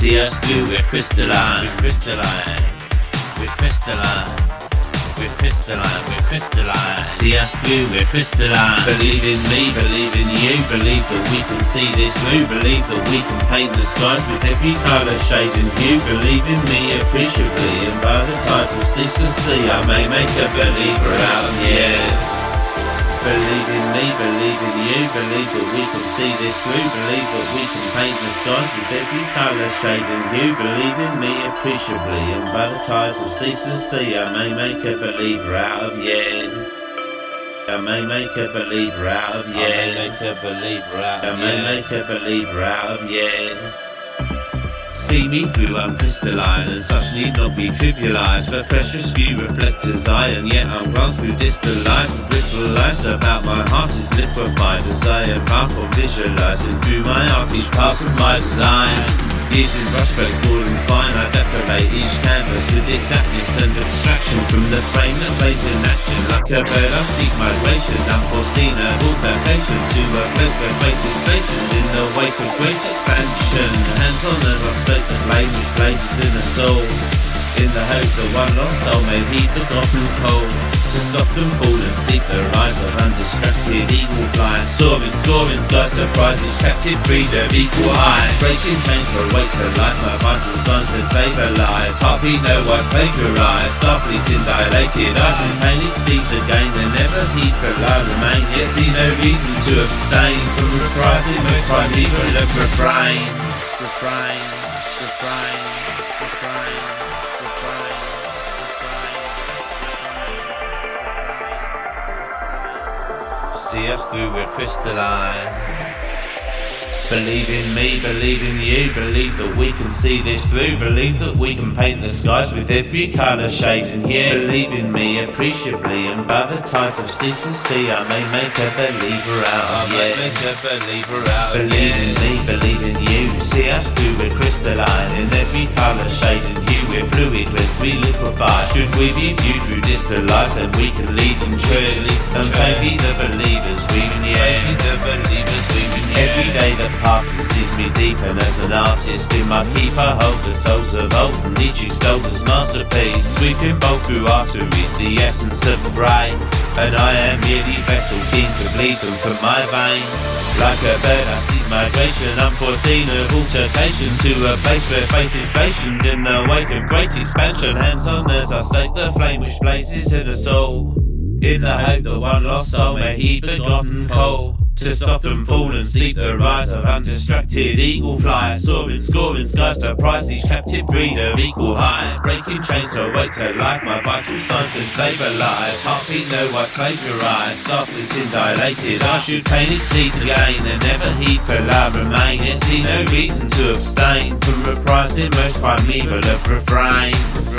See us through, we're crystalline. We're crystalline. We're crystalline. We're crystalline, we're crystalline. See us through, we're crystalline. Believe in me, believe in you. Believe that we can see this through. Believe that we can paint the skies with every colour, shade and hue. Believe in me appreciably, and by the tides of ceaseless sea I may make a believer out of you. Believe in me, believe in you. Believe that we can see this through. Believe that we can paint the skies with every colour, shade and hue. Believe in me appreciably, and by the tides of ceaseless sea I may make a believer out of you. I may make a believer out of you. I may make a believer out of you. I may make a believer out of you. See me through, I'm crystalline, and such need not be trivialised. For precious few reflectors I, and yet I'm glanced through distant lights. The brittle lights about my heart is liquefied as I embark on visualising through my art each part of my design. Years in brushstroke, ball and fine, I decorate each canvas with exactness and abstraction from the frame that plays in action. Like a bird I seek migration, unforeseen an altercation to a place where faith is stationed in the wake of great expansion. Hands on as I stoke the flame which blazes in the soul, in the hope that one lost soul may heed the gotten cold. To stop them fall and sleep the rise of undistracted eagle flying, soaring, scoring skies to prize each captive breeder equal high. Breaking chains for a wake to life, my vital signs can stabilise. Heartbeat no wise plagiarised, starfleeting dilated. I should pain exceed the gain, and never heed but I remain. Yet see no reason to abstain from reprising most primeval of refrains. Refrains, refrains, refrains. See us through, we're crystalline. Believe in me, believe in you. Believe that we can see this through. Believe that we can paint the skies with every colour, shade and hue. Believe in me appreciably, and by the tides of ceaseless sea I may make a believer out of you. Believe in me, believe in you. See us through, we're crystalline. In every colour, shade and hue we're fluid, whence we liquefy. Should we be viewed through distant lights, then we can lead them truly, and maybe the believers weaving the air. Every day that passes sees me deepen as an artist. In my keep I hold the souls of old, and each extolled as masterpiece. Sweeping both through arteries, the essence of the brain, and I am merely vessel keen to bleed them from my veins. Like a bird I seek migration, unforeseen of altercation, to a place where faith is stationed in the wake of great expansion. Hands on as I stake the flame which blazes in a soul, in the hope that one lost soul may heed begotten coal. To soften, fall and sleep the rise of undistracted eagle fly, soaring, scoring skies to prize each captive breeder equal high. Breaking chains to awake to life, my vital signs can stabilise. Heartbeat no wise plagiarised, starfleeting dilated. I should pain exceed the gain, and never heed for I remain. Yet see no reason to abstain from reprising most primeval of refrains.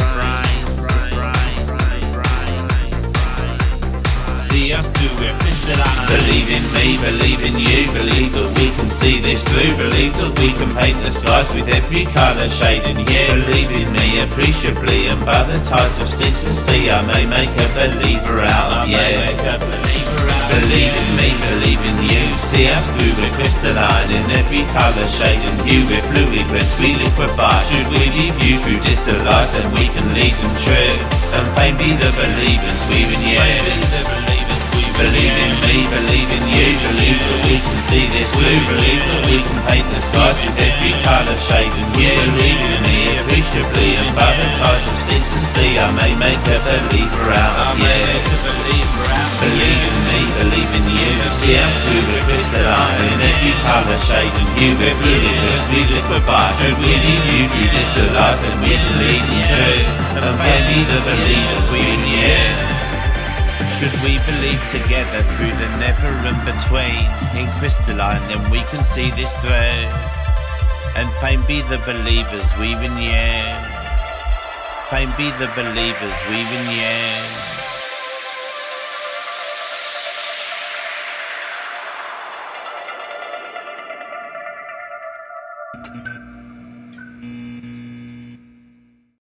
See us through, we're crystalline. Believe in me, believe in you. Believe that we can see this through. Believe that we can paint the skies with every colour, shade and hue. Believe in me appreciably, and by the tides of ceaseless sea I may make a believer out of you. Believe in me, believe in you. See us through, we're crystalline. In every colour, shade and hue we're fluid, whence we liquefy. Should we be viewed through distant lights, then we can lead them true, and fame be the believers weaving you. Believe in me, believe in you. Believe that we can see this through. Believe that we can paint the skies with every colour, shade and hue. Believe in me appreciably, and by the tides of ceaseless sea I may make a believer out of you. Believe in me, believe in you. See us through, we're crystalline. In every colour, shade and hue we're fluid, as we liquefy. Should we leave you through distant lights, then we can lead you true, and maybe the believers we in the air. Should we believe together through the never and between, in crystalline, then we can see this through, and fame be the believers weaving the air. Fame be the believers weaving the air.